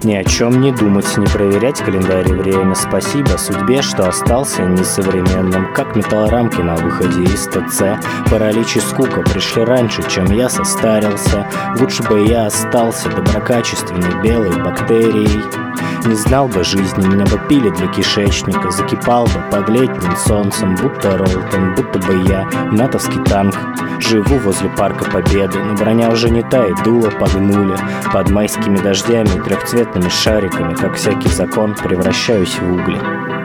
Ни о чем не думать, не проверять календарь и время. Спасибо судьбе, что остался несовременным, как металлорамки на выходе из ТЦ. Паралич и скука пришли раньше, чем я состарился. Лучше бы я остался доброкачественной белой бактерией. Не знал бы жизни, меня бы пили для кишечника. Закипал бы под летним солнцем, будто Ролтон, будто бы я натовский танк. Живу возле Парка Победы, но броня уже не тает, дуло погнули. Под майскими дождями и трехцветными шариками, как всякий закон, превращаюсь в угли.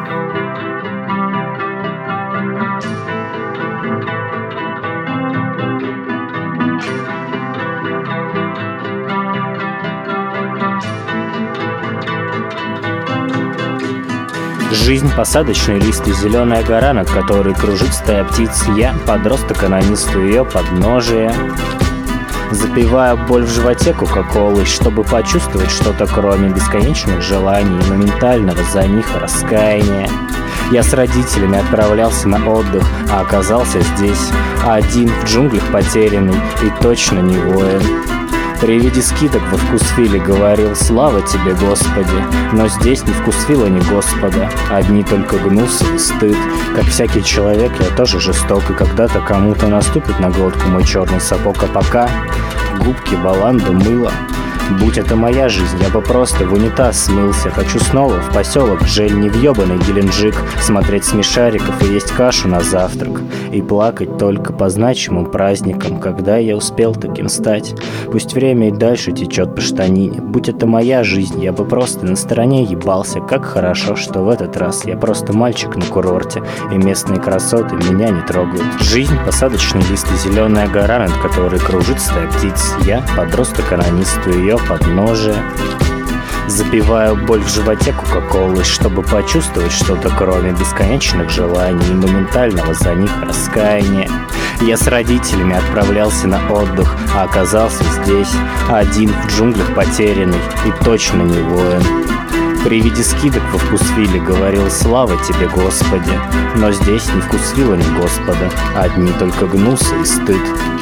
Жизнь — посадочный лист и зеленая гора, над которой кружит стая птиц. Я подросток-анонист у ее подножия. Запиваю боль в животе кока-колой, чтобы почувствовать что-то кроме бесконечных желаний и моментального за них раскаяния. Я с родителями отправлялся на отдых, а оказался здесь, один в джунглях потерянный и точно не воин. При виде скидок во вкусвилле говорил: слава тебе, Господи. Но здесь ни вкусвилла, ни Господа, одни только гнус и стыд. Как всякий человек, я тоже жесток, и когда-то кому-то наступит на глотку мой черный сапог. А пока губки, баланда, мыло. Будь это моя жизнь, я бы просто в унитаз смылся. Хочу снова в поселок, жаль, не въебаный Геленджик, смотреть смешариков и есть кашу на завтрак. И плакать только по значимым праздникам, когда я успел таким стать. Пусть время и дальше течет по штанине. Будь это моя жизнь, я бы просто на стороне ебался. Как хорошо, что в этот раз я просто мальчик на курорте, и местные красоты меня не трогают. Жизнь — посадочный лист и зеленая гора, над которой кружит стая птиц. Я подросток-анонист у ее подножия. Запиваю боль в животе кока-колой, чтобы почувствовать что-то кроме бесконечных желаний и моментального за них раскаяния. Я с родителями отправлялся на отдых, а оказался здесь, один в джунглях потерянный и точно не воин. При виде скидок во вкусвилле говорил: слава тебе, Господи. Но здесь ни вкусвилла, ни Господа, одни только гнусы и стыд.